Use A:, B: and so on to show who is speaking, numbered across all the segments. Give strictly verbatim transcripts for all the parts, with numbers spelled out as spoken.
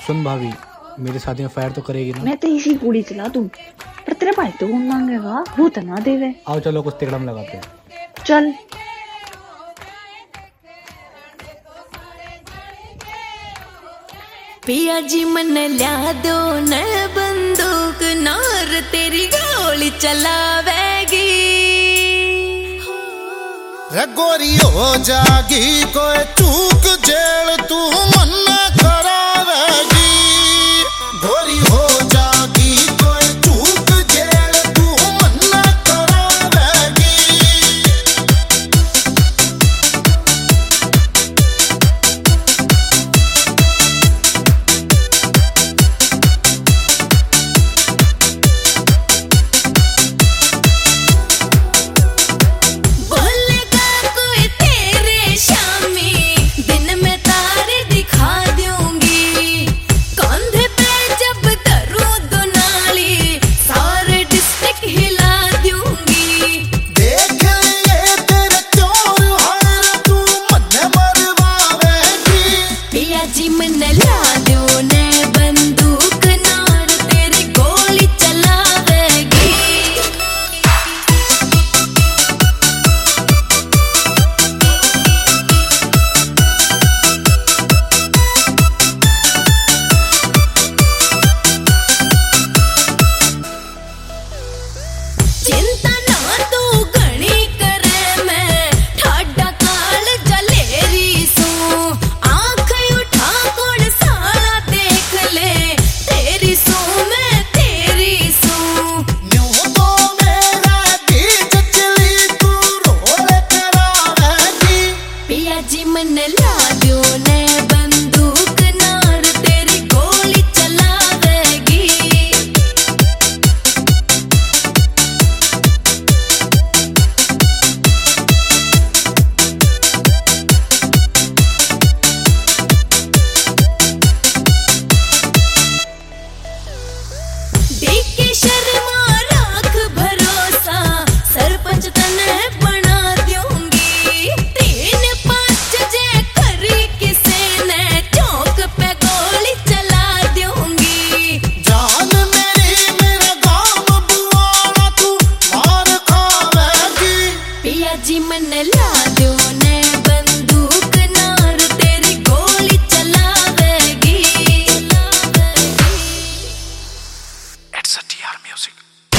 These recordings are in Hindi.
A: सुन भाभी, मेरे साथ में फायर तो करेगी ना?
B: मैं तो इसी पूरी चला दूं, पर तेरे भाई तो कौन मांगेगा, वो तो ना देवे।
A: आओ चलो कुछ तिकड़म लगाते हैं।
B: चल।
C: पिया जी मन ल्या दो न बंदूक, नार तेरी गोली चलावेगी।
D: रे गोरी हो जागी कोई चूक जेल तू मन करावेगी। गोरी हो जागी कोई चूक जेल तू मन करावेगी।
C: जी मन ला दो ने बंदूक, नार तेरी गोली चलावेगी।
D: It's a TR music.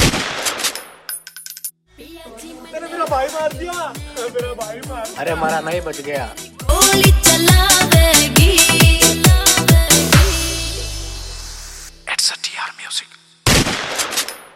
A: मैंने मेरा भाई मार दिया, मेरा भाई मार। अरे हमारा नहीं बच गया।
C: गोली चलावेगी।
D: It's a TR music.